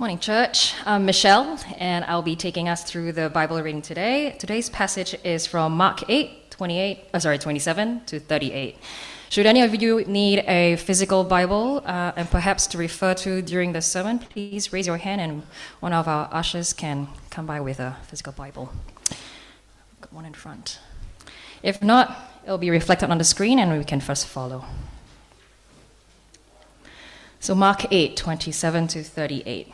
Morning, church. I'm Michelle, and I'll be taking us through the Bible reading today. Today's passage is from Mark 27 to 38. Should any of you need a physical Bible and perhaps to refer to during the sermon, please raise your hand and one of our ushers can come by with a physical Bible. Got one in front. If not, it'll be reflected on the screen and we can first follow. So Mark 27 to 38.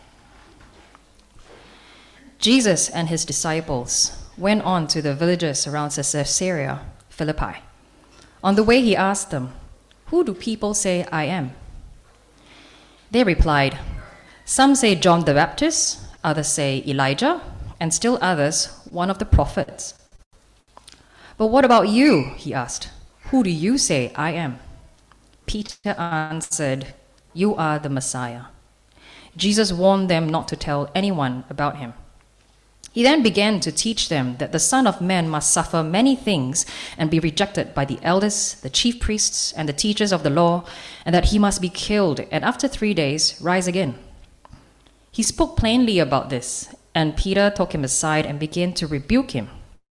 Jesus and his disciples went on to the villages around Caesarea Philippi. On the way he asked them, "Who do people say I am?" They replied, "Some say John the Baptist, others say Elijah, and still others, one of the prophets." "But what about you?" he asked. "Who do you say I am?" Peter answered, "You are the Messiah." Jesus warned them not to tell anyone about him. He then began to teach them that the Son of Man must suffer many things and be rejected by the elders, the chief priests, and the teachers of the law, and that he must be killed and after 3 days rise again. He spoke plainly about this, and Peter took him aside and began to rebuke him.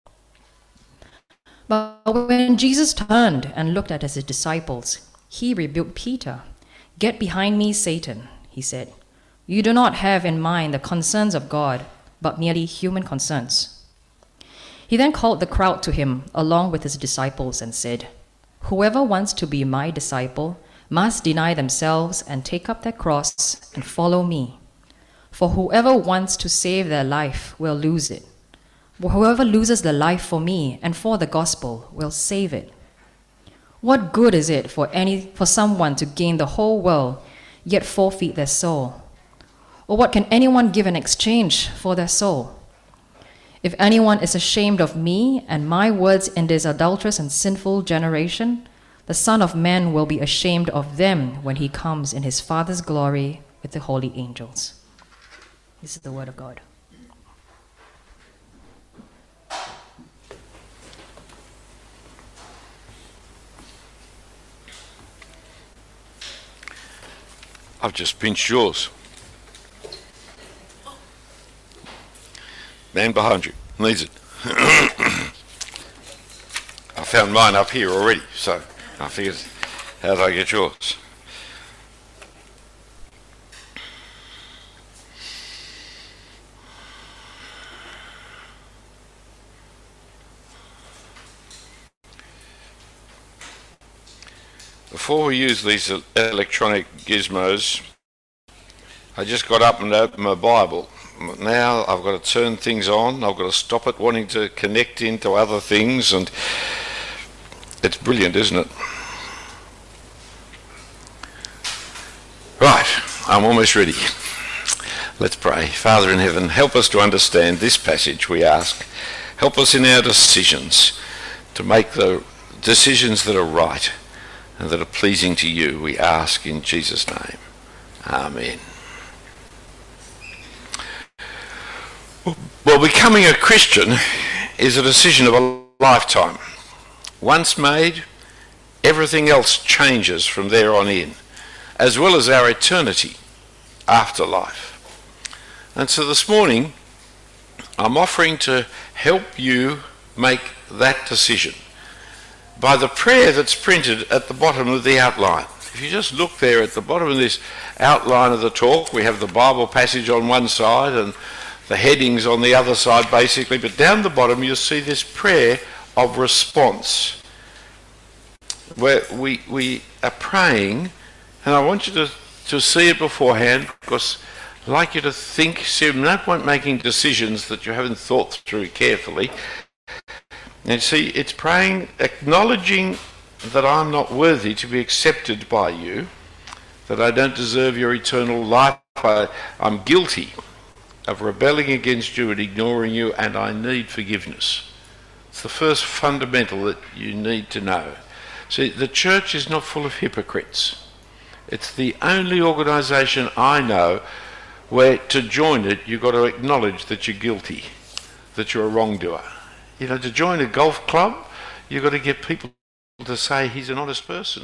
But when Jesus turned and looked at his disciples, he rebuked Peter. "Get behind me, Satan," he said. "You do not have in mind the concerns of God, but merely human concerns." He then called the crowd to him along with his disciples and said, "Whoever wants to be my disciple must deny themselves and take up their cross and follow me. For whoever wants to save their life will lose it. Whoever loses their life for me and for the gospel will save it. What good is it for someone to gain the whole world, yet forfeit their soul? Or what can anyone give in exchange for their soul? If anyone is ashamed of me and my words in this adulterous and sinful generation, the Son of Man will be ashamed of them when he comes in his Father's glory with the holy angels." This is the word of God. I've just pinched yours. Man behind you needs it. I found mine up here already, so I figured, how did I get yours? Before we use these electronic gizmos, I just got up and opened my Bible. Now I've got to turn things on, I've got to stop it wanting to connect into other things, and it's brilliant, isn't it? Right, I'm almost ready. Let's pray. Father in heaven, help us to understand this passage, we ask. Help us in our decisions to make the decisions that are right and that are pleasing to you, we ask in Jesus' name. Amen. Well, becoming a Christian is a decision of a lifetime. Once made, everything else changes from there on in, as well as our eternity after life. And so this morning, I'm offering to help you make that decision by the prayer that's printed at the bottom of the outline. If you just look there at the bottom of this outline of the talk, we have the Bible passage on one side and the headings on the other side basically, but down the bottom you'll see this prayer of response where we are praying, and I want you to see it beforehand because I'd like you to think. See, no point making decisions that you haven't thought through carefully. And see, it's praying, acknowledging that I'm not worthy to be accepted by you, that I don't deserve your eternal life, I'm guilty of rebelling against you and ignoring you, and I need forgiveness. It's the first fundamental that you need to know. See, the church is not full of hypocrites. It's the only organisation I know where to join it you've got to acknowledge that you're guilty, that you're a wrongdoer. You know, to join a golf club, you've got to get people to say he's an honest person.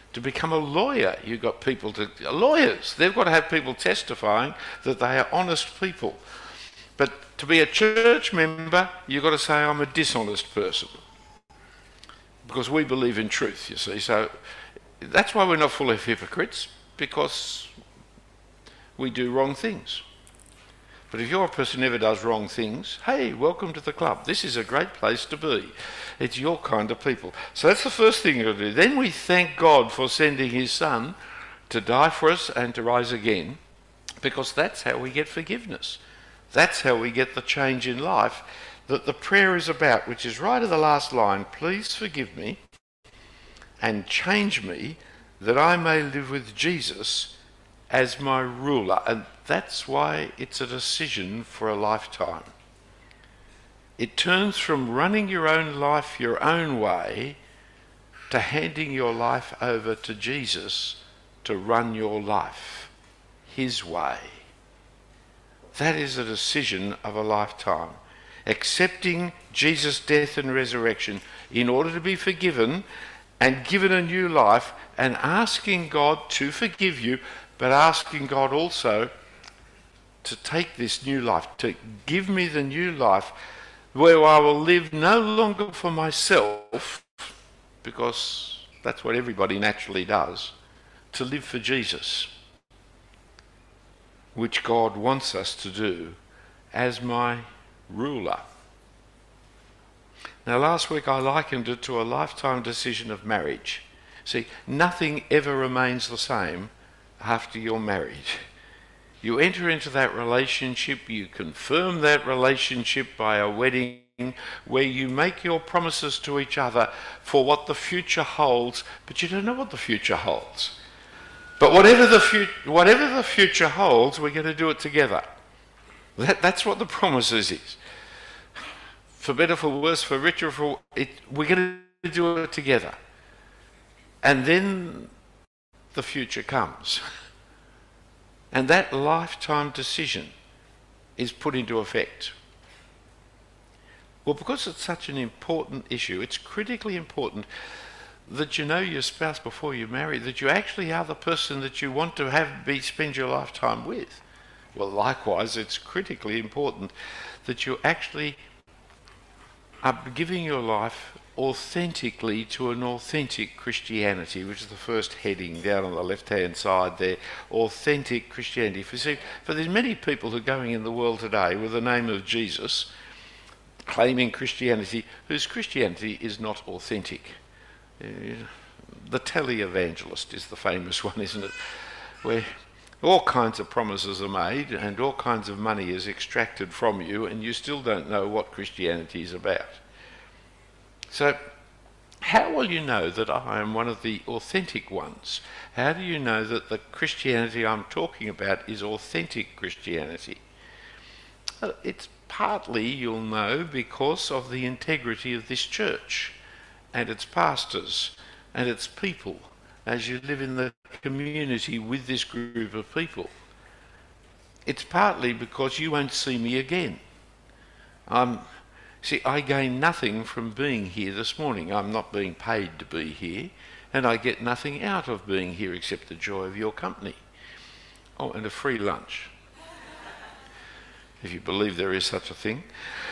To become a lawyer, you've got lawyers, they've got to have people testifying that they are honest people. But to be a church member, you've got to say, I'm a dishonest person. Because we believe in truth, you see. So that's why we're not full of hypocrites, because we do wrong things. But if you're a person who never does wrong things, hey, welcome to the club. This is a great place to be. It's your kind of people. So that's the first thing you've got to do. Then we thank God for sending his Son to die for us and to rise again, because that's how we get forgiveness. That's how we get the change in life that the prayer is about, which is right at the last line. Please forgive me and change me that I may live with Jesus as my ruler. And that's why it's a decision for a lifetime. It turns from running your own life your own way to handing your life over to Jesus to run your life his way. That is a decision of a lifetime. Accepting Jesus' death and resurrection in order to be forgiven and given a new life, and asking God to forgive you, but asking God also to take this new life, to give me the new life where I will live no longer for myself, because that's what everybody naturally does, to live for Jesus, which God wants us to do as my ruler. Now, last week I likened it to a lifetime decision of marriage. See, nothing ever remains the same after you're married. You enter into that relationship, you confirm that relationship by a wedding where you make your promises to each other for what the future holds, but you don't know what the future holds. But whatever the future holds, we're going to do it together. That's what the promises is. For better, for worse, for richer, we're going to do it together. And then the future comes. And that lifetime decision is put into effect. Well, because it's such an important issue, it's critically important that you know your spouse before you marry, that you actually are the person that you want to spend your lifetime with. Well, likewise, it's critically important that you actually are giving your life authentically to an authentic Christianity, which is the first heading down on the left-hand side there, authentic Christianity. For there's many people who are going in the world today with the name of Jesus, claiming Christianity, whose Christianity is not authentic. The televangelist is the famous one, isn't it? Where all kinds of promises are made and all kinds of money is extracted from you, and you still don't know what Christianity is about. So, how will you know that I am one of the authentic ones? How do you know that the Christianity I'm talking about is authentic Christianity? It's partly, you'll know, because of the integrity of this church and its pastors and its people as you live in the community with this group of people. It's partly because you won't see me again. I gain nothing from being here this morning. I'm not being paid to be here, and I get nothing out of being here except the joy of your company. Oh, and a free lunch, if you believe there is such a thing.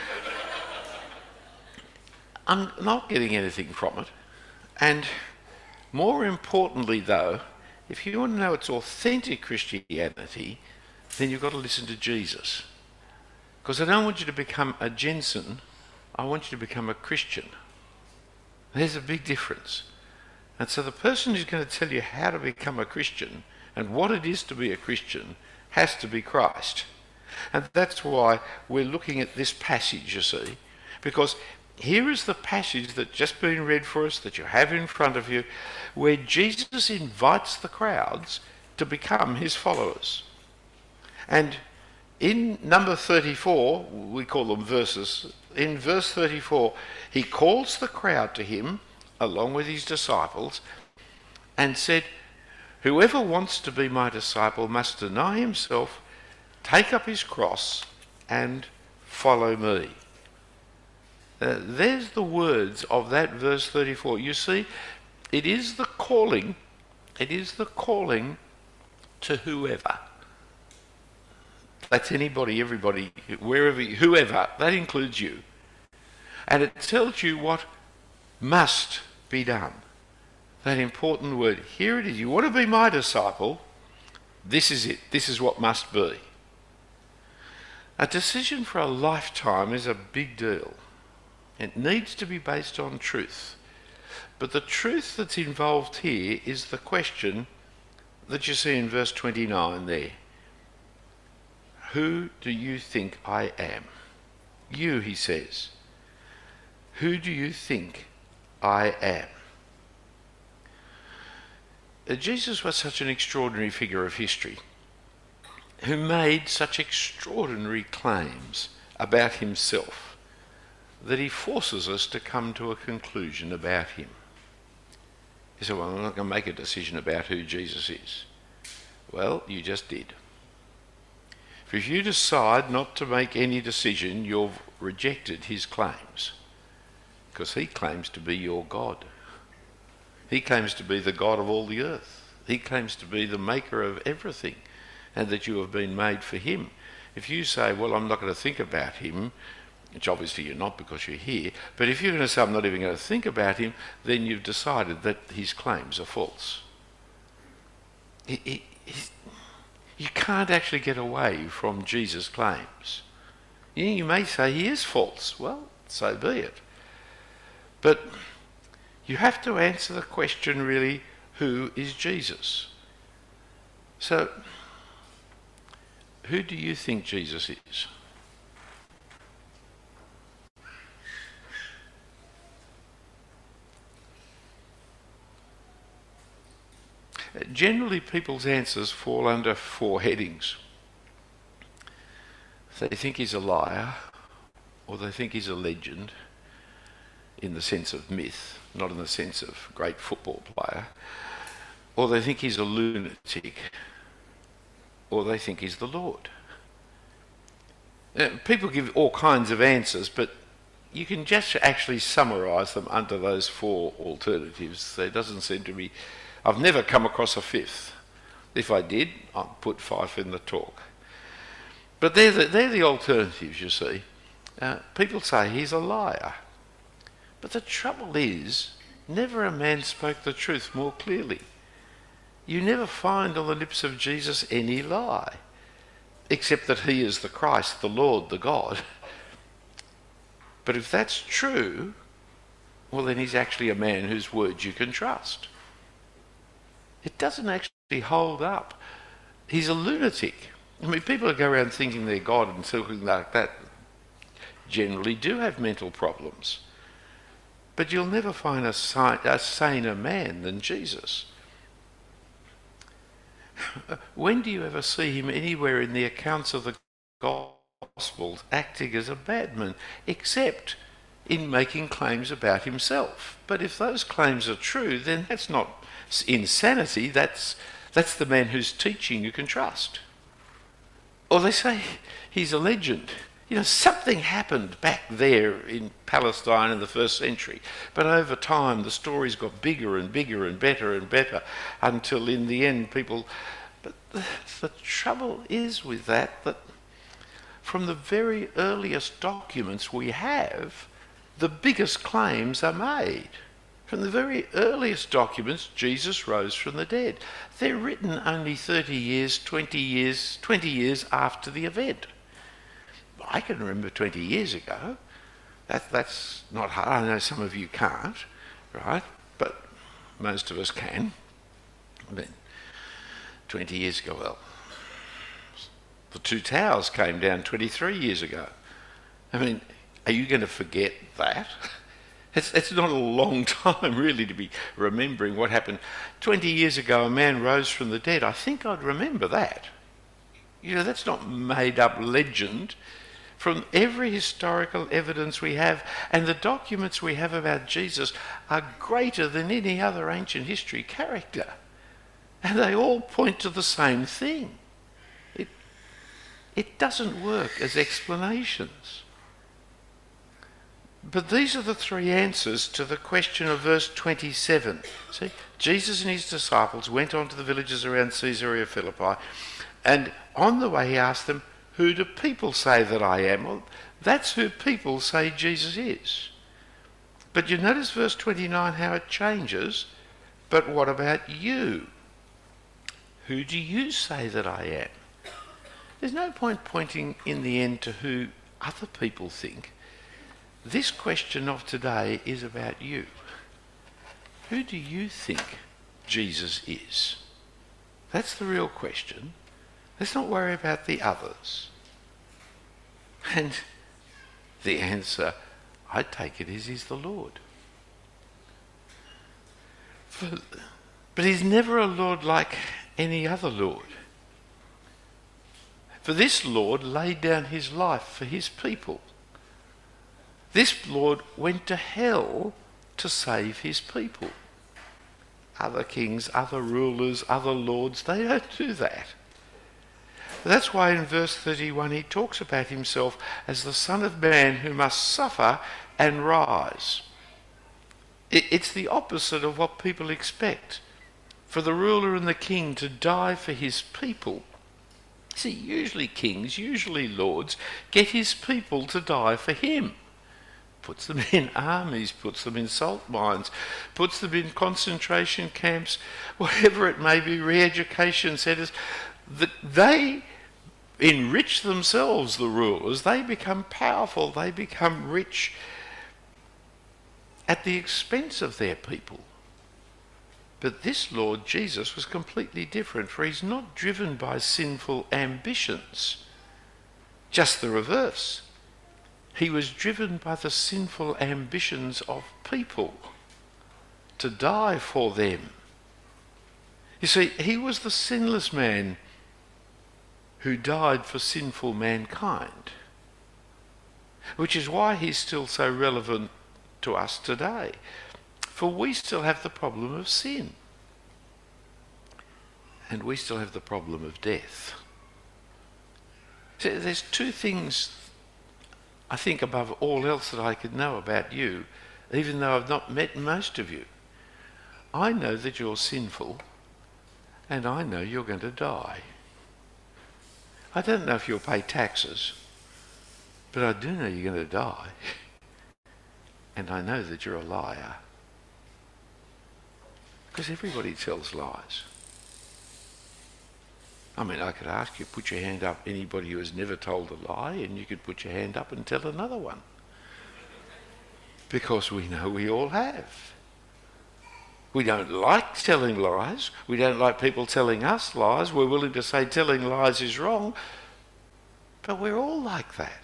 I'm not getting anything from it. And more importantly, though, if you want to know it's authentic Christianity, then you've got to listen to Jesus. Because I don't want you to become a Jensen, I want you to become a Christian. There's a big difference. And so the person who's going to tell you how to become a Christian and what it is to be a Christian has to be Christ. And that's why we're looking at this passage, you see, because here is the passage that's just been read for us, that you have in front of you, where Jesus invites the crowds to become his followers. And in number 34, we call them verses, in verse 34, he calls the crowd to him, along with his disciples, and said, "Whoever wants to be my disciple must deny himself, take up his cross, and follow me." There's the words of that verse 34. You see, it is the calling It is the calling to whoever. That's anybody, everybody, wherever, whoever. That includes you. And it tells you what must be done. That important word. Here it is. You want to be my disciple? This is it. This is what must be. A decision for a lifetime is a big deal. It needs to be based on truth. But the truth that's involved here is the question that you see in verse 29 there. Who do you think I am? You, he says. Who do you think I am? Jesus was such an extraordinary figure of history who made such extraordinary claims about himself that he forces us to come to a conclusion about him. You say, well, I'm not going to make a decision about who Jesus is. Well, you just did. If you decide not to make any decision, you've rejected his claims, because he claims to be your God. He claims to be the God of all the earth. He claims to be the maker of everything, and that you have been made for him. If you say, well, I'm not going to think about him, which obviously you're not because you're here, but if you're going to say, I'm not even going to think about him, then you've decided that his claims are false. You can't actually get away from Jesus' claims. You may say he is false. Well, so be it. But you have to answer the question really, who is Jesus? So, who do you think Jesus is? Generally, people's answers fall under 4 headings. They think he's a liar, or they think he's a legend, in the sense of myth, not in the sense of great football player, or they think he's a lunatic, or they think he's the Lord. People give all kinds of answers, but you can just actually summarise them under those 4 alternatives. There doesn't seem to be... I've never come across a 5th. If I did, I'd put 5 in the talk. But they're the alternatives, you see. People say he's a liar. But the trouble is, never a man spoke the truth more clearly. You never find on the lips of Jesus any lie, except that he is the Christ, the Lord, the God. But if that's true, well, then he's actually a man whose words you can trust. It doesn't actually hold up. He's a lunatic. I mean, people who go around thinking they're God and something like that generally do have mental problems. But you'll never find a saner man than Jesus. When do you ever see him anywhere in the accounts of the Gospels acting as a bad man, except in making claims about himself? But if those claims are true, then that's not insanity, that's the man whose teaching you can trust. Or they say he's a legend. You know, something happened back there in Palestine in the 1st century, but over time the stories got bigger and bigger and better until in the end people... But the trouble is with that from the very earliest documents we have, the biggest claims are made. From the very earliest documents, Jesus rose from the dead. They're written only 30 years, 20 years after the event. I can remember 20 years ago. That's not hard. I know some of you can't, right? But most of us can. I mean, 20 years ago, well, the 2 towers came down 23 years ago. I mean, are you going to forget that? It's not a long time, really, to be remembering what happened. 20 years ago, a man rose from the dead. I think I'd remember that. You know, that's not made-up legend. From every historical evidence we have, and the documents we have about Jesus are greater than any other ancient history character. And they all point to the same thing. It doesn't work as explanations. But these are the 3 answers to the question of verse 27. See, Jesus and his disciples went on to the villages around Caesarea Philippi, and on the way he asked them, "Who do people say that I am?" Well, that's who people say Jesus is. But you notice verse 29 how it changes. But what about you? Who do you say that I am? There's no point pointing in the end to who other people think. This question of today is about you. Who do you think Jesus is? That's the real question. Let's not worry about the others. And the answer, I take it, is he's the Lord. But he's never a Lord like any other Lord. For this Lord laid down his life for his people. This Lord went to hell to save his people. Other kings, other rulers, other lords, they don't do that. That's why in verse 31 he talks about himself as the Son of Man who must suffer and rise. It's the opposite of what people expect. For the ruler and the king to die for his people. See, usually kings, usually lords, get his people to die for him. Puts them in armies, puts them in salt mines, puts them in concentration camps, whatever it may be, re-education centres. They enrich themselves, the rulers. They become powerful, they become rich at the expense of their people. But this Lord Jesus was completely different, for he's not driven by sinful ambitions. Just the reverse. He was driven by the sinful ambitions of people to die for them. You see, he was the sinless man who died for sinful mankind, which is why he's still so relevant to us today. For we still have the problem of sin. And we still have the problem of death. So there's two things, I think, above all else that I could know about you, even though I've not met most of you. I know that you're sinful, and I know you're going to die. I don't know if you'll pay taxes, but I do know you're going to die. And I know that you're a liar. Because everybody tells lies. I mean, I could ask you, put your hand up, anybody who has never told a lie, and you could put your hand up and tell another one. Because we know we all have. We don't like telling lies. We don't like people telling us lies. We're willing to say telling lies is wrong. But we're all like that.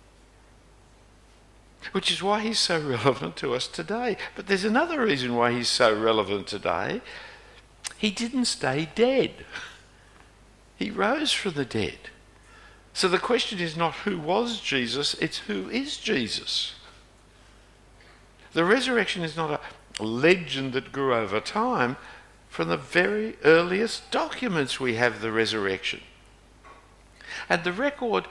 Which is why he's so relevant to us today. But there's another reason why he's so relevant today. He didn't stay dead. He rose from the dead. So the question is not who was Jesus, it's who is Jesus. The resurrection is not a legend that grew over time. From the very earliest documents we have the resurrection. And the record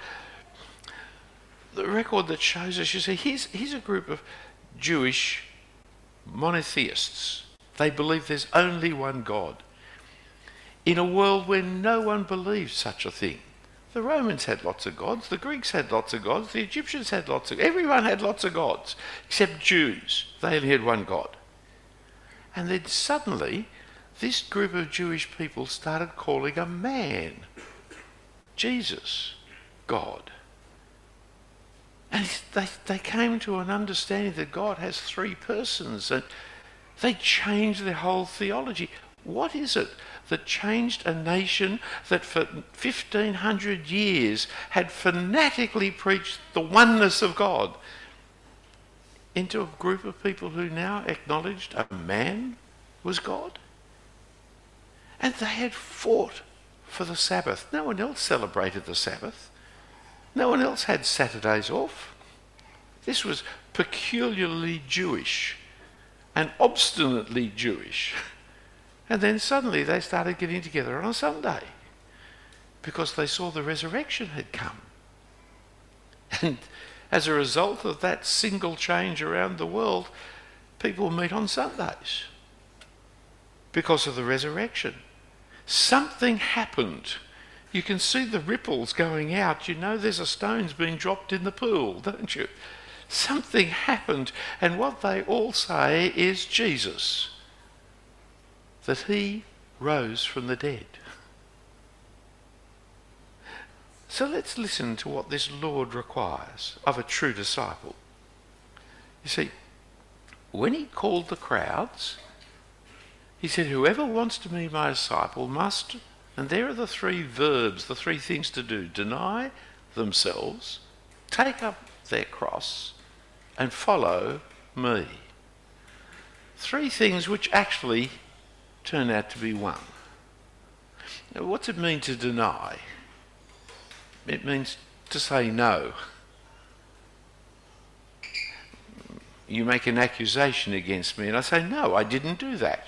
that shows us, you see, here's a group of Jewish monotheists. They believe there's only one God. In a world where no one believed such a thing. The Romans had lots of gods, the Greeks had lots of gods, the Egyptians had lots of, everyone had lots of gods, except Jews. They only had one God. And then suddenly, this group of Jewish people started calling a man, Jesus, God. And they came to an understanding that God has three persons, and they changed their whole theology. What is it that changed a nation that for 1,500 years had fanatically preached the oneness of God into a group of people who now acknowledged a man was God? And they had fought for the Sabbath. No one else celebrated the Sabbath. No one else had Saturdays off. This was peculiarly Jewish and obstinately Jewish. And then suddenly they started getting together on a Sunday because they saw the resurrection had come. And as a result of that single change around the world, people meet on Sundays. because of the resurrection. Something happened. You can see the ripples going out. You know there's a stone's being dropped in the pool, don't you? Something happened, and what they all say is Jesus, that he rose from the dead. So let's listen to what this Lord requires of a true disciple. You see, when he called the crowds, he said, whoever wants to be my disciple must, and there are the three verbs, the three things to do: deny themselves, take up their cross, and follow me. Three things which actually turn out to be one. Now, what's it mean to deny? It means to say no. You make an accusation against me and I say, no, I didn't do that.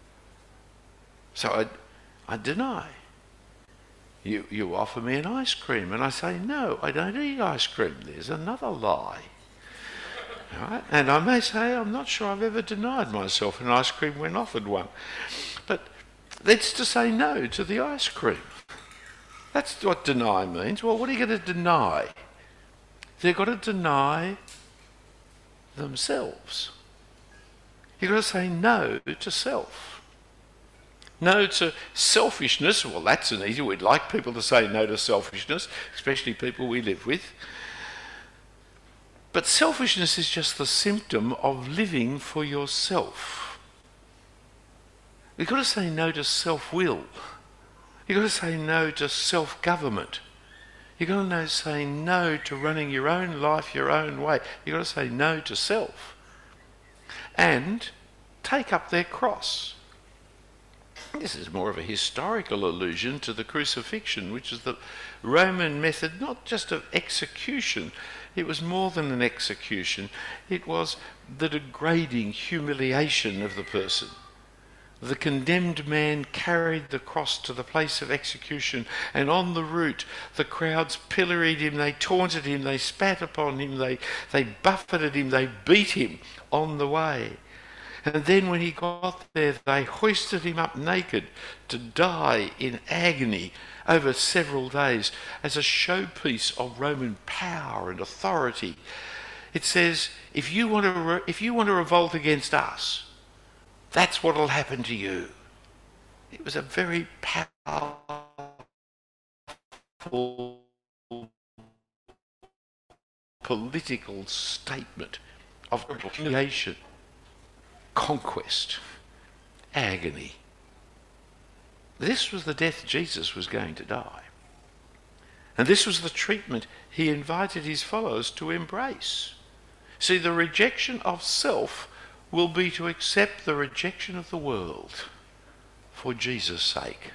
So I deny. You offer me an ice cream and I say, no, I don't eat ice cream. There's another lie. Right? And I may say, I'm not sure I've ever denied myself an ice cream when offered one. But that's to say no to the ice cream. That's what deny means. Well, what are you going to deny? They've got to deny themselves. You've got to say no to self. No to selfishness. Well, that's an easy. We'd like people to say no to selfishness, especially people we live with. But selfishness is just the symptom of living for yourself. You've got to say no to self-will. You've got to say no to self-government. You've got to say no to running your own life your own way. You've got to say no to self. And take up their cross. This is more of a historical allusion to the crucifixion, which is the Roman method, not just of execution. It was more than an execution. It was the degrading humiliation of the person. The condemned man carried the cross to the place of execution, and on the route the crowds pilloried him, they taunted him, they spat upon him, they buffeted him, they beat him on the way. And then when he got there, they hoisted him up naked to die in agony over several days as a showpiece of Roman power and authority. It says, if you want to revolt against us, that's what will happen to you. It was a very powerful political statement of humiliation, conquest, agony. This was the death Jesus was going to die. And this was the treatment he invited his followers to embrace. See, the rejection of self will be to accept the rejection of the world for Jesus' sake,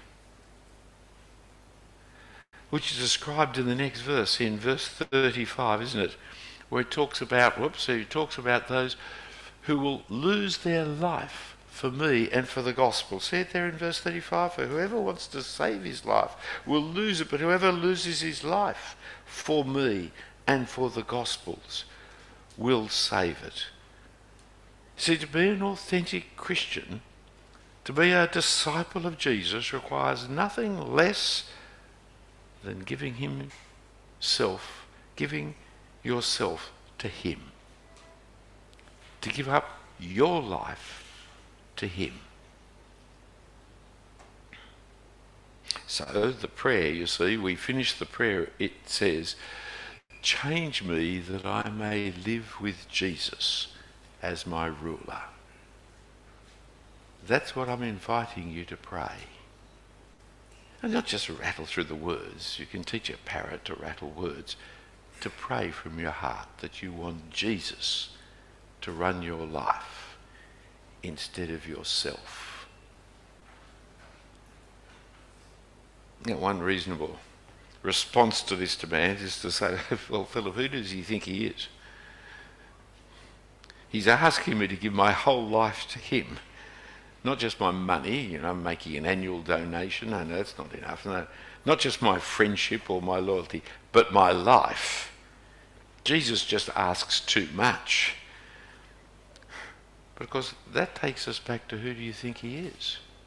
which is described in the next verse, in verse 35, isn't it? Where he talks about those who will lose their life for me and for the gospel. See it there in verse 35, for whoever wants to save his life will lose it, but whoever loses his life for me and for the gospels will save it. See, to be an authentic Christian, to be a disciple of Jesus, requires nothing less than giving yourself to him. To give up your life to him. So the prayer, you see, we finish the prayer, it says, change me that I may live with Jesus as my ruler. That's what I'm inviting you to pray. And not just rattle through the words. You can teach a parrot to rattle words. To pray from your heart that you want Jesus to run your life instead of yourself. Now, one reasonable response to this demand is to say, well, Philip, who does he think he is? He's asking me to give my whole life to him. Not just my money, making an annual donation. No, that's not enough. No, not just my friendship or my loyalty, but my life. Jesus just asks too much. Because that takes us back to who do you think he is?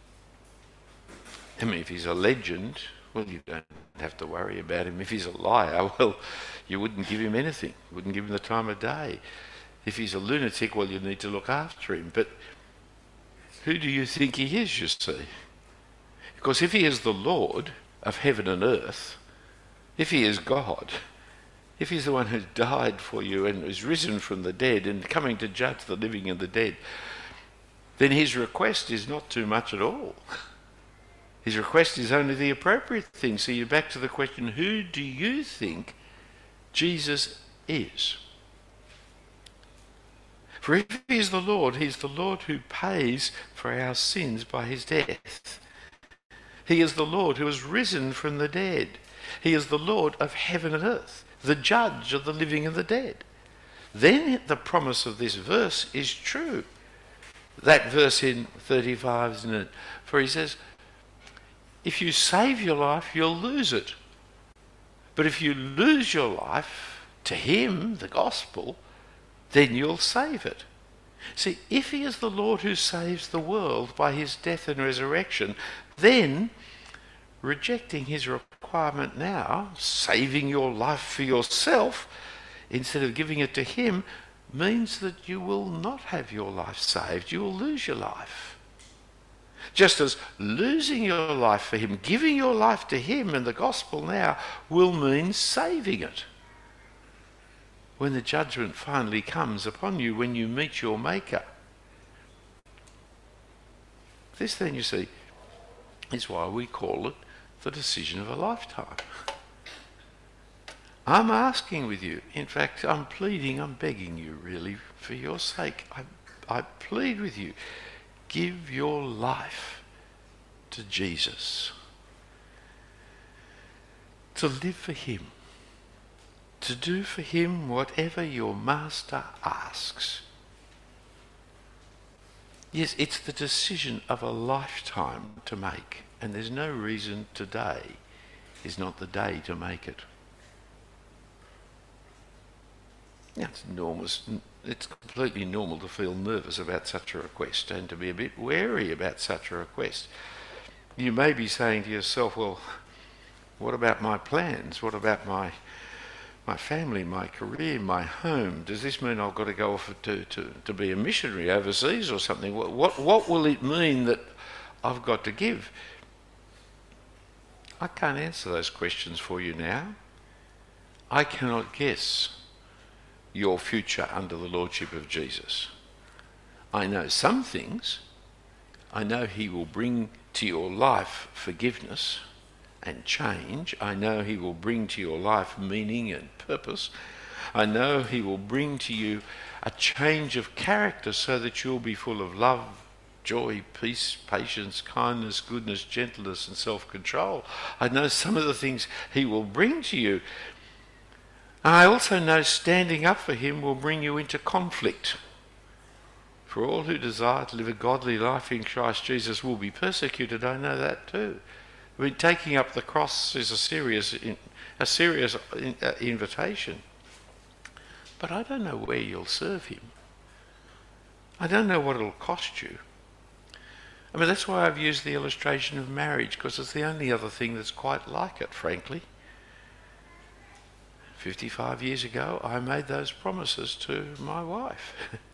I mean, if he's a legend, well, you don't have to worry about him. If he's a liar, well, you wouldn't give him anything. You wouldn't give him the time of day. If he's a lunatic, well, you need to look after him. But who do you think he is, you see? Because if he is the Lord of heaven and earth, if he is God, if he's the one who died for you and is risen from the dead and coming to judge the living and the dead, then his request is not too much at all. His request is only the appropriate thing. So you're back to the question, who do you think Jesus is? For if he is the Lord, he's the Lord who pays for our sins by his death. He is the Lord who has risen from the dead. He is the Lord of heaven and earth, the judge of the living and the dead. Then the promise of this verse is true. That verse in 35, isn't it? For he says, if you save your life, you'll lose it. But if you lose your life to him, the gospel, then you'll save it. See, if he is the Lord who saves the world by his death and resurrection, then rejecting his requirement now, saving your life for yourself, instead of giving it to him, means that you will not have your life saved. You will lose your life. Just as losing your life for him, giving your life to him and the gospel now will mean saving it. When the judgment finally comes upon you, when you meet your Maker. This then, you see, is why we call it the decision of a lifetime. I'm asking with you, in fact, I'm pleading, I'm begging you really, for your sake, I plead with you, give your life to Jesus. To live for him. To do for him whatever your master asks. Yes, it's the decision of a lifetime to make, and there's no reason today is not the day to make it. Now, it's completely normal to feel nervous about such a request and to be a bit wary about such a request. You may be saying to yourself, well, what about my plans? What about my family, my career, my home? Does this mean I've got to go off to be a missionary overseas or something? What will it mean that I've got to give? I can't answer those questions for you now. I cannot guess your future under the Lordship of Jesus. I know some things. I know he will bring to your life forgiveness and change. I know he will bring to your life meaning and purpose. I know he will bring to you a change of character so that you'll be full of love, joy, peace, patience, kindness, goodness, gentleness and self-control. I know some of the things he will bring to you. And I also know standing up for him will bring you into conflict. For all who desire to live a godly life in Christ Jesus will be persecuted. I know that too. I mean, taking up the cross is a serious invitation. But I don't know where you'll serve him. I don't know what it'll cost you. I mean, that's why I've used the illustration of marriage, because it's the only other thing that's quite like it, frankly. 55 years ago, I made those promises to my wife.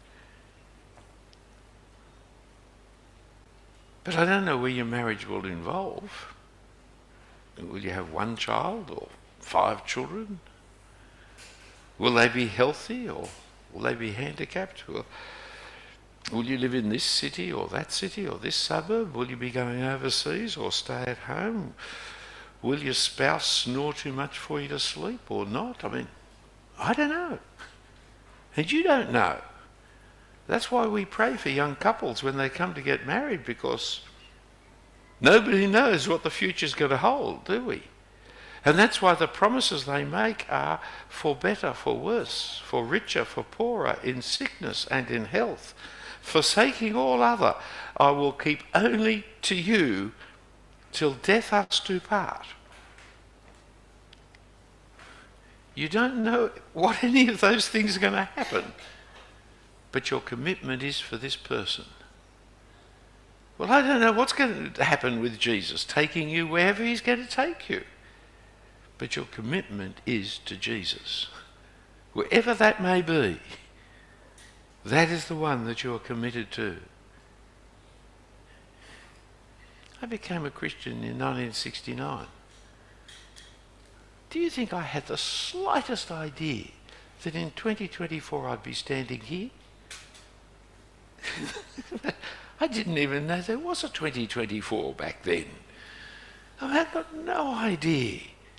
But I don't know where your marriage will involve. Will you have one child or 5 children? Will they be healthy or will they be handicapped? Will you live in this city or that city or this suburb? Will you be going overseas or stay at home? Will your spouse snore too much for you to sleep or not? I mean, I don't know. And you don't know. That's why we pray for young couples when they come to get married, because nobody knows what the future's going to hold, do we? And that's why the promises they make are for better, for worse, for richer, for poorer, in sickness and in health. Forsaking all other, I will keep only to you till death us do part. You don't know what any of those things are going to happen, but your commitment is for this person. Well, I don't know what's going to happen with Jesus taking you wherever he's going to take you. But your commitment is to Jesus. Wherever that may be, that is the one that you are committed to. I became a Christian in 1969. Do you think I had the slightest idea that in 2024 I'd be standing here? I didn't even know there was a 2024 back then. I've got no idea.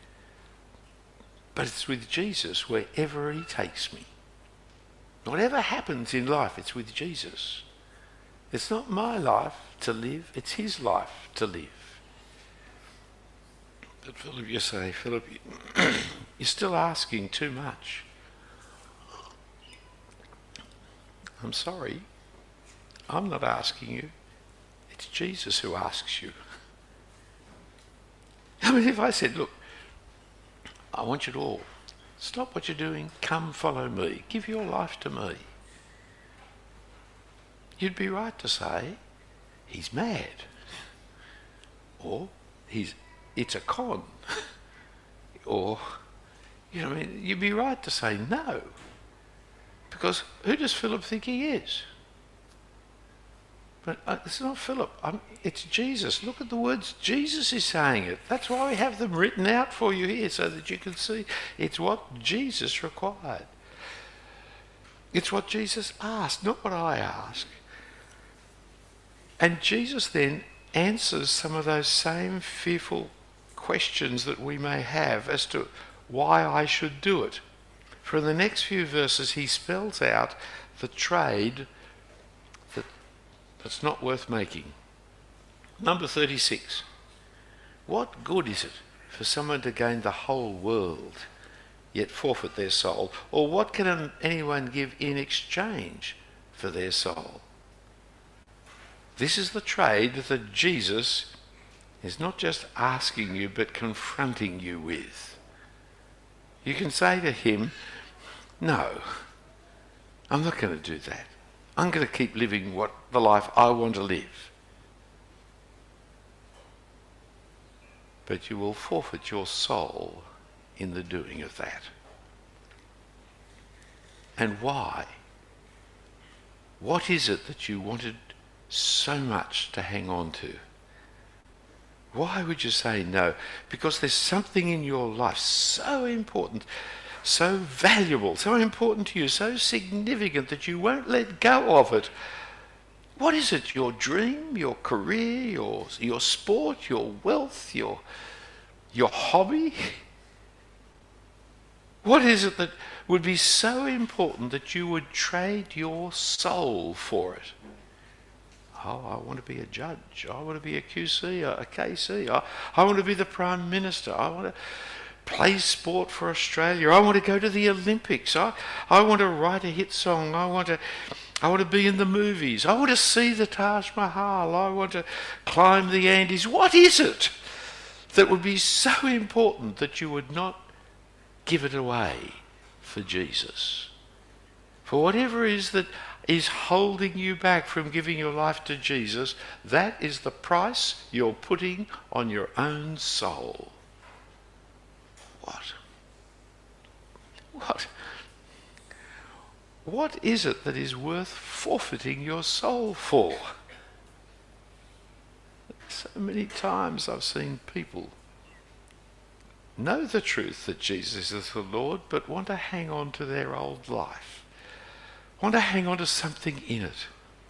But it's with Jesus wherever he takes me. Whatever happens in life, it's with Jesus. It's not my life to live, it's his life to live. But Philip, you say, Philip, you're still asking too much. I'm sorry, I'm not asking you. It's Jesus who asks you. I mean, if I said, look, I want you to all stop what you're doing, come follow me, give your life to me, you'd be right to say, he's mad. Or it's a con. Or, I mean, you'd be right to say no. Because who does Philip think he is? But it's not Philip, it's Jesus. Look at the words, Jesus is saying it. That's why we have them written out for you here, so that you can see it's what Jesus required. It's what Jesus asked, not what I ask. And Jesus then answers some of those same fearful questions that we may have as to why I should do it. For in the next few verses he spells out the trade that's not worth making. Number 36. What good is it for someone to gain the whole world yet forfeit their soul? Or what can anyone give in exchange for their soul? This is the trade that Jesus is not just asking you but confronting you with. You can say to him, no, I'm not going to do that. I'm going to keep living the life I want to live. But you will forfeit your soul in the doing of that. And why? What is it that you wanted so much to hang on to? Why would you say no? Because there's something in your life so important, so valuable, so important to you, so significant that you won't let go of it. What is it? Your dream, your career, your sport, your wealth, your hobby? What is it that would be so important that you would trade your soul for it? Oh, I want to be a judge. I want to be a QC, a KC. I want to be the Prime Minister. I want to play sport for Australia. I want to go to the Olympics. I want to write a hit song. I want to be in the movies. I want to see the Taj Mahal. I want to climb the Andes. What is it that would be so important that you would not give it away for Jesus? For whatever it is that is holding you back from giving your life to Jesus, that is the price you're putting on your own soul. What is it that is worth forfeiting your soul for? So many times I've seen people know the truth that Jesus is the Lord, but want to hang on to their old life, want to hang on to something in it.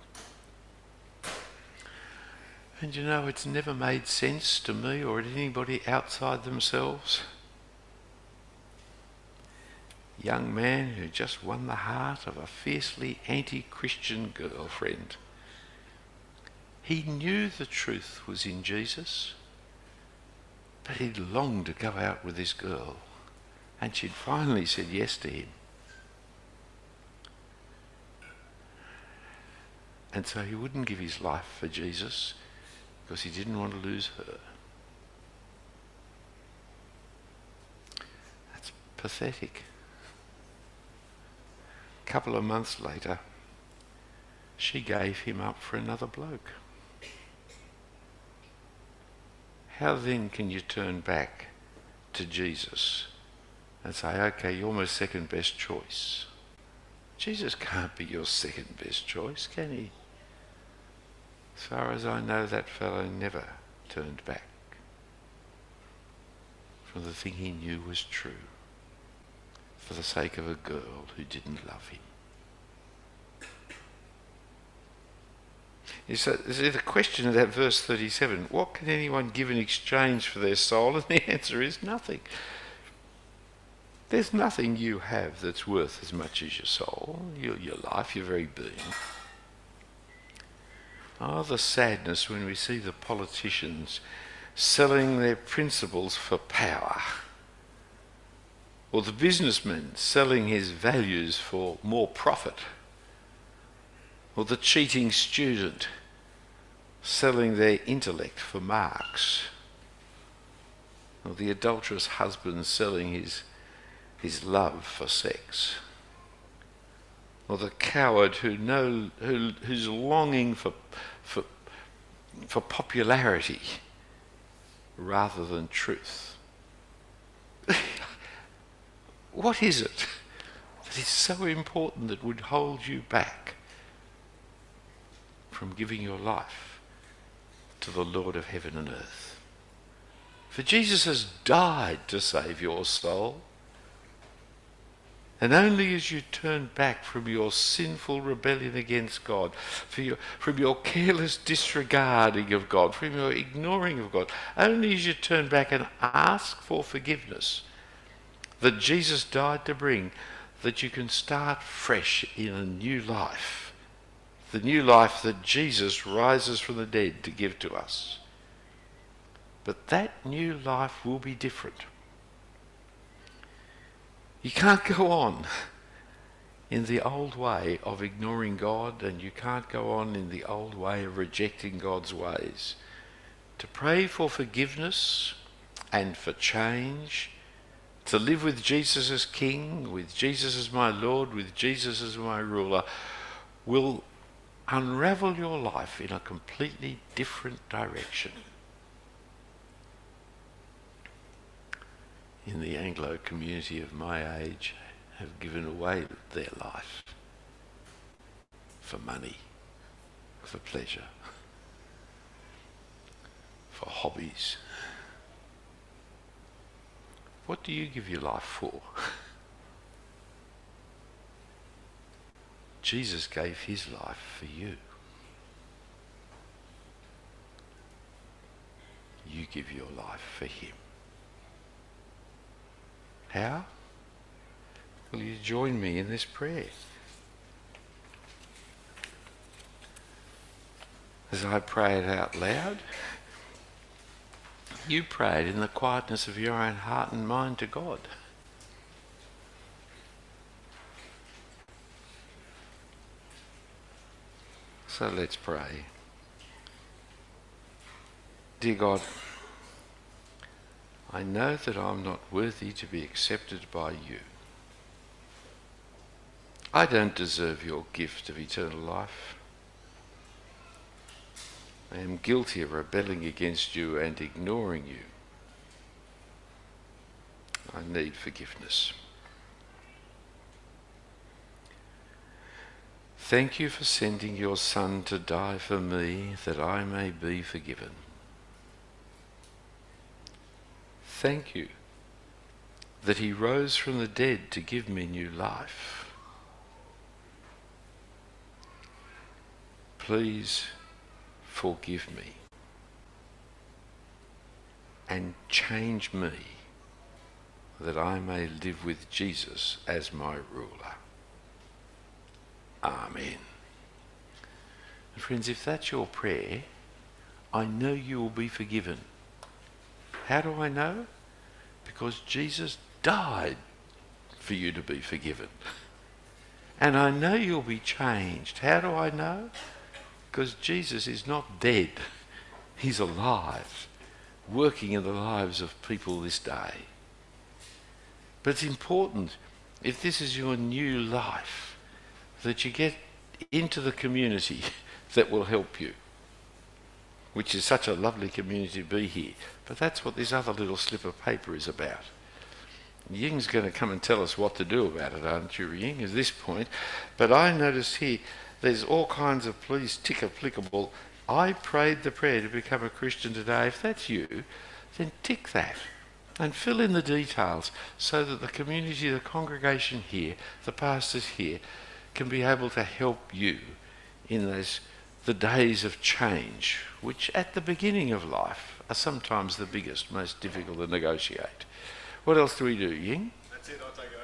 And you know, it's never made sense to me or to anybody outside themselves. Young man who just won the heart of a fiercely anti-Christian girlfriend. He knew the truth was in Jesus, but he longed to go out with this girl, and she'd finally said yes to him. And so he wouldn't give his life for Jesus because he didn't want to lose her. That's pathetic. A couple of months later, she gave him up for another bloke. how then can you turn back to Jesus and say, okay, you're my second best choice? Jesus can't be your second best choice, can he? As far as I know, that fellow never turned back from the thing he knew was true for the sake of a girl who didn't love him. You see, the question of that verse 37, what can anyone give in exchange for their soul? And the answer is nothing. There's nothing you have that's worth as much as your soul, your life, your very being. Oh, the sadness when we see the politicians selling their principles for power, or the businessman selling his values for more profit, or the cheating student selling their intellect for marks, or the adulterous husband selling his love for sex, or the coward who's longing for popularity rather than truth. What is it that is so important that would hold you back from giving your life to the Lord of heaven and earth? For Jesus has died to save your soul. And only as you turn back from your sinful rebellion against God, from your careless disregarding of God, from your ignoring of God, only as you turn back and ask for forgiveness that Jesus died to bring, that you can start fresh in a new life. The new life that Jesus rises from the dead to give to us. But that new life will be different. You can't go on in the old way of ignoring God, and you can't go on in the old way of rejecting God's ways. To pray for forgiveness and for change, to live with Jesus as King, with Jesus as my Lord, with Jesus as my ruler, will unravel your life in a completely different direction. In the Anglo community of my age, have given away their life for money, for pleasure, for hobbies. What do you give your life for? Jesus gave his life for you. You give your life for him. How? Will you join me in this prayer? As I pray it out loud, you pray it in the quietness of your own heart and mind to God. So let's pray. Dear God, I know that I'm not worthy to be accepted by you. I don't deserve your gift of eternal life. I am guilty of rebelling against you and ignoring you. I need forgiveness. Thank you for sending your Son to die for me that I may be forgiven. Thank you that he rose from the dead to give me new life. Please forgive me and change me that I may live with Jesus as my ruler. Amen. And friends, if that's your prayer, I know you will be forgiven. How do I know? Because Jesus died for you to be forgiven. And I know you'll be changed. How do I know? Because Jesus is not dead. He's alive, working in the lives of people this day. But it's important, if this is your new life, that you get into the community that will help you. which is such a lovely community to be here. But that's what this other little slip of paper is about. Ying's going to come and tell us what to do about it, aren't you, Ying, at this point? But I notice here there's all kinds of please tick applicable. I prayed the prayer to become a Christian today. If that's you, then tick that and fill in the details so that the community, the congregation here, the pastors here, can be able to help you in the days of change, which at the beginning of life are sometimes the biggest, most difficult to negotiate. What else do we do, Ying? That's it, I'll take